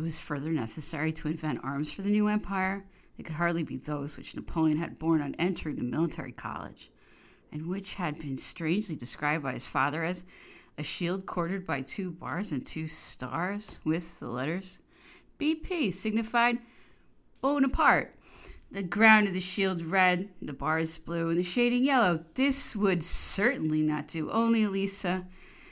It was further necessary to invent arms for the new empire. They could hardly be those which Napoleon had borne on entering the military college, and which had been strangely described by his father as a shield quartered by 2 bars and 2 stars, with the letters BP signified Bonaparte. The ground of the shield red, the bars blue, and the shading yellow. This would certainly not do. Only Elisa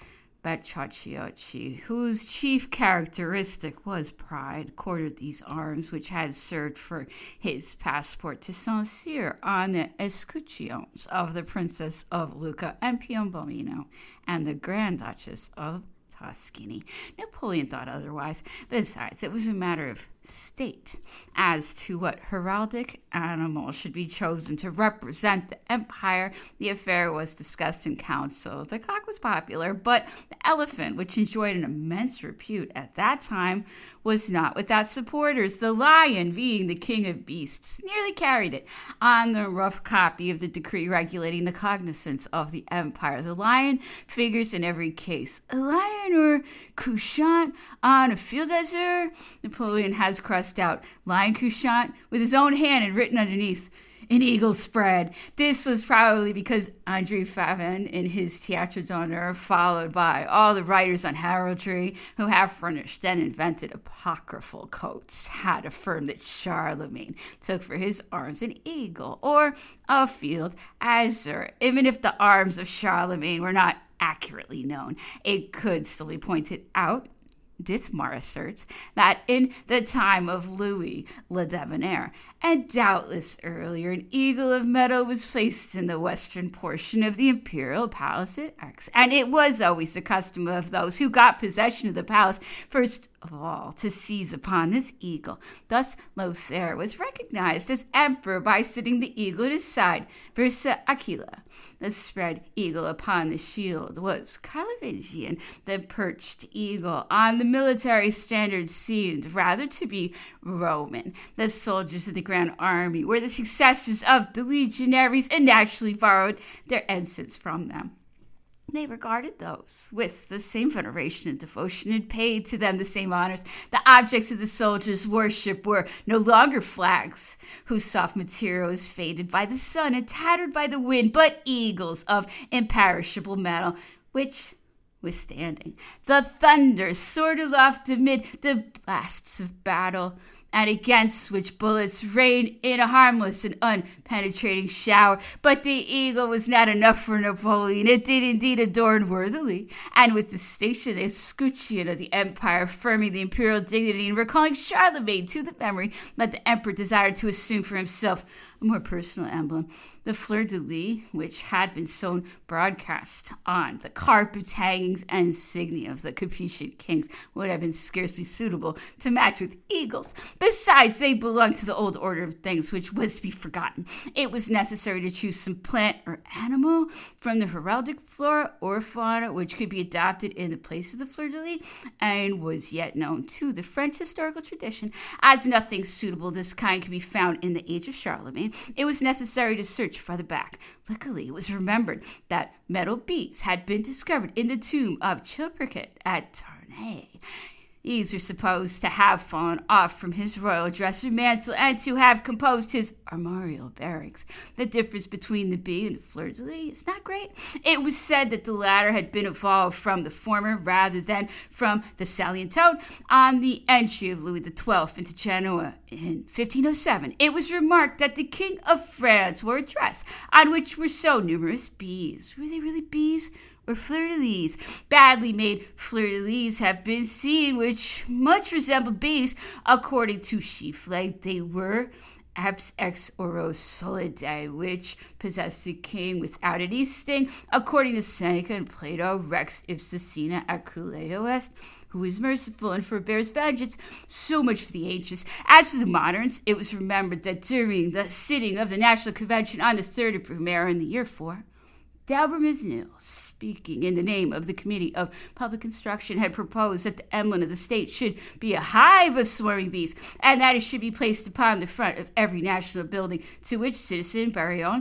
Baciocchi, whose chief characteristic was pride, quartered these arms, which had served for his passport to Saint-Cyr on the escutcheons of the Princess of Lucca and Piombino and the Grand Duchess of Tuscany. Napoleon thought otherwise. Besides, it was a matter of state as to what heraldic animal should be chosen to represent the empire. The affair was discussed in council. The cock was popular, but the elephant, which enjoyed an immense repute at that time, was not without supporters. The lion, being the king of beasts, nearly carried it on the rough copy of the decree regulating the cognizance of the empire. The lion figures in every case. A lion or couchant on a field azure? Napoleon has crossed out lion couchant with his own hand and written underneath an eagle spread. This was probably because André Favin, in his Théâtre d'honneur, followed by all the writers on heraldry who have furnished and invented apocryphal coats, had affirmed that Charlemagne took for his arms an eagle or a field azure. Even if the arms of Charlemagne were not accurately known, it could still be pointed out. Dithmar asserts that in the time of Louis le Debonair, and doubtless earlier, an eagle of metal was placed in the western portion of the imperial palace at Aix, and it was always the custom of those who got possession of the palace first of all to seize upon this eagle. Thus Lothair was recognized as emperor by sitting the eagle at his side, versus Aquila. The spread eagle upon the shield was Carlovingian. The perched eagle on the military standard seemed rather to be Roman. The soldiers of the Grand Army were the successors of the legionaries and naturally borrowed their ensigns from them. They regarded those with the same veneration and devotion and paid to them the same honors. The objects of the soldiers' worship were no longer flags whose soft material is faded by the sun and tattered by the wind, but eagles of imperishable metal, which, withstanding the thunder, soared aloft amid the blasts of battle, and against which bullets rained in a harmless and unpenetrating shower. But the eagle was not enough for Napoleon. It did indeed adorn worthily, and with distinction, the escutcheon of the empire, affirming the imperial dignity and recalling Charlemagne to the memory that the emperor desired to assume for himself a more personal emblem. The fleur-de-lis, which had been sewn broadcast on the carpets, hangings, and insignia of the Capetian kings, would have been scarcely suitable to match with eagles. Besides, they belonged to the old order of things, which was to be forgotten. It was necessary to choose some plant or animal from the heraldic flora or fauna which could be adopted in the place of the fleur-de-lis, and was yet known to the French historical tradition. As nothing suitable of this kind could be found in the age of Charlemagne, it was necessary to search farther back. Luckily, it was remembered that metal beads had been discovered in the tomb of Chilperic at Tournai. These are supposed to have fallen off from his royal dresser mantle and to have composed his armorial bearings. The difference between the bee and the fleur-de-lis is not great. It was said that the latter had been evolved from the former rather than from the salient tone. On the entry of Louis XII into Genoa in 1507, it was remarked that the King of France wore a dress on which were so numerous bees. Were they really bees? Or fleur-de-lis? Badly made fleur-de-lis have been seen which much resemble bees. According to Schieffelin, they were apis ex oro solidae, which possessed the king without any sting. According to Seneca and Plato, rex ipsa sina aculeo est, who is merciful and forbears vengeance. So much for the ancients. As for the moderns, it was remembered that during the sitting of the National Convention on the 3rd of Brumaire in the year 4, d'Albremenil, speaking in the name of the Committee of Public Instruction, had proposed that the emblem of the state should be a hive of swarming bees, and that it should be placed upon the front of every national building, to which Citizen Barillon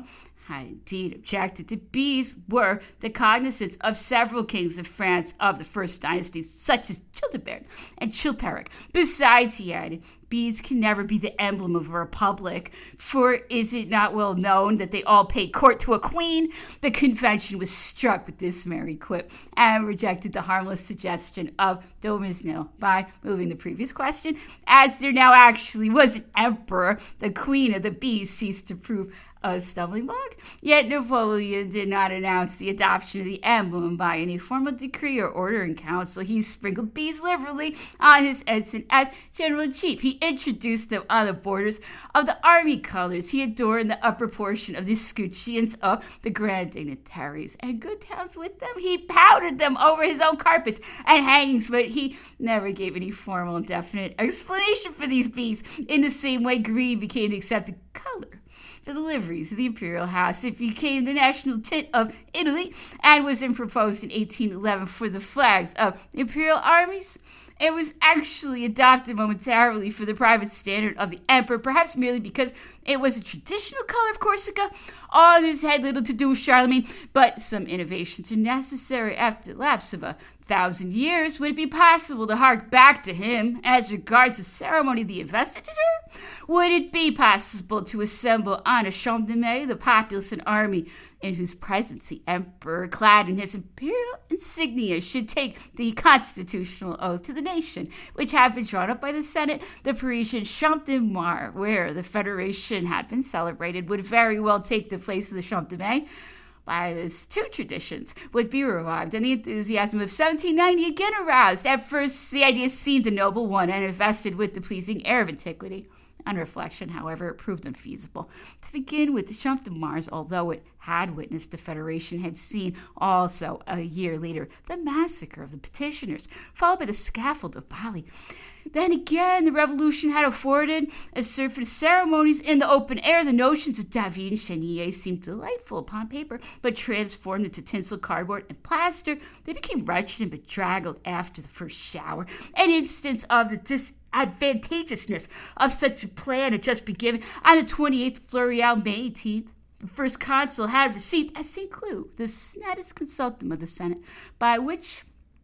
had indeed objected that bees were the cognizance of several kings of France of the first dynasty, such as Childebert and Chilperic. Besides, he added, bees can never be the emblem of a republic, for is it not well known that they all pay court to a queen? The convention was struck with this merry quip and rejected the harmless suggestion of Domus Nil by moving the previous question. As there now actually was an emperor, the queen of the bees ceased to prove a stumbling block. Yet Napoleon did not announce the adoption of the emblem by any formal decree or order in council. He sprinkled bees liberally on his ensign as general-in-chief. He introduced them on the borders of the army colors. He adorned the upper portion of the escutcheons of the grand dignitaries, and good tales with them. He powdered them over his own carpets and hangings, but he never gave any formal and definite explanation for these bees. In the same way, green became the accepted color for the liveries of the imperial house. It became the national tint of Italy and was then proposed in 1811 for the flags of the imperial armies. It was actually adopted momentarily for the private standard of the emperor, perhaps merely because it was a traditional color of Corsica. All this had little to do with Charlemagne, but some innovations are necessary after the lapse of 1,000 years. Would it be possible to hark back to him as regards the ceremony of the investiture? Would it be possible to assemble on a Champ de Mai the populace and army in whose presence the emperor, clad in his imperial insignia, should take the constitutional oath to the nation, which had been drawn up by the Senate? The Parisian Champ de Mars, where the Federation had been celebrated, would very well take the place of the Champ de Mai. By these two traditions would be revived, and the enthusiasm of 1790 again aroused. At first, the idea seemed a noble one and invested with the pleasing air of antiquity. On reflection, however, it proved unfeasible. To begin with, the Champ de Mars, although it had witnessed the Federation, had seen also a year later the massacre of the petitioners, followed by the scaffold of Bali. Then again, the Revolution had afforded a surf for ceremonies in the open air. The notions of David and Chenier seemed delightful upon paper, but transformed into tinsel, cardboard, and plaster, they became wretched and bedraggled after the first shower. An instance of the disadvantageousness of such a plan had just been given on the 28th Floreal, May 18th. The first consul had received at St. Cloud the senatus consultum of the Senate, by which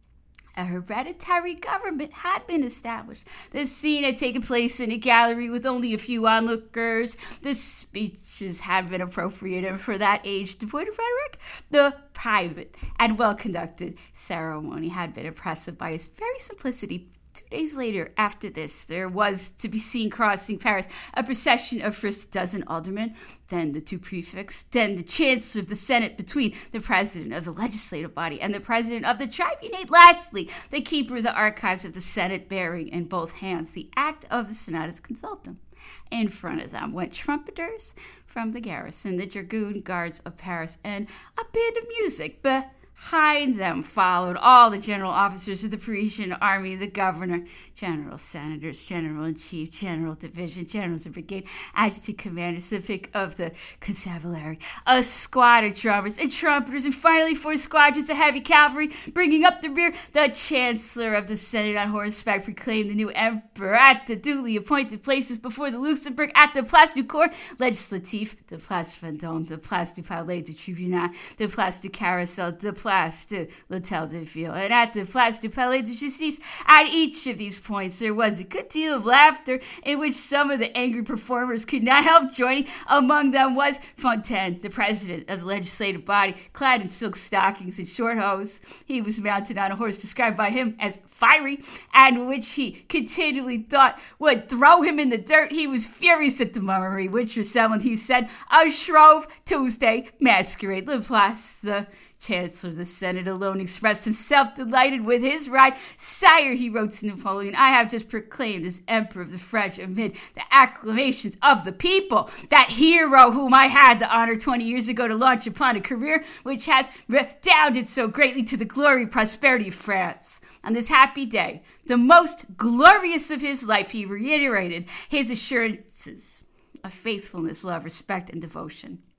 a hereditary government had been established. The scene had taken place in a gallery with only a few onlookers. The speeches had been appropriate for that age devoid of rhetoric. The private and well-conducted ceremony had been impressive by its very simplicity. 2 days later, after this, there was to be seen crossing Paris a procession of first a dozen aldermen, then the two prefects, then the chancellor of the Senate, between the president of the legislative body and the president of the tribunate. Lastly, the keeper of the archives of the Senate, bearing in both hands the act of the senatus consultum. In front of them went trumpeters from the garrison, the dragoon guards of Paris, and a band of music. Behind them followed all the general officers of the Parisian army, the governor, general senators, general-in-chief, general division, generals of brigade, adjutant commander, civic of the constabulary, a squad of drummers and trumpeters, and finally 4 squadrons of heavy cavalry. Bringing up the rear, the chancellor of the Senate on horseback proclaimed the new emperor at the duly appointed places before the Luxembourg, at the Place du Corps Legislatif, the Place Vendôme, the Place du Palais du Tribunal, the Place du Carrousel, the Place de l'Hôtel de Ville, and at the Place du Palais de Justice. At each of these points, there was a good deal of laughter, in which some of the angry performers could not help joining. Among them was Fontaine, the president of the legislative body, clad in silk stockings and short hose. He was mounted on a horse described by him as fiery, and which he continually thought would throw him in the dirt. He was furious at the mummery, which resembled, he said, a Shrove Tuesday masquerade. Laplace, the chancellor of the Senate, alone expressed himself delighted with his ride. Sire, he wrote to Napoleon, I have just proclaimed as emperor of the French amid the acclamations of the people. That hero whom I had the honor 20 years ago to launch upon a career which has redounded so greatly to the glory and prosperity of France. On this happy day, the most glorious of his life, he reiterated his assurances of faithfulness, love, respect, and devotion.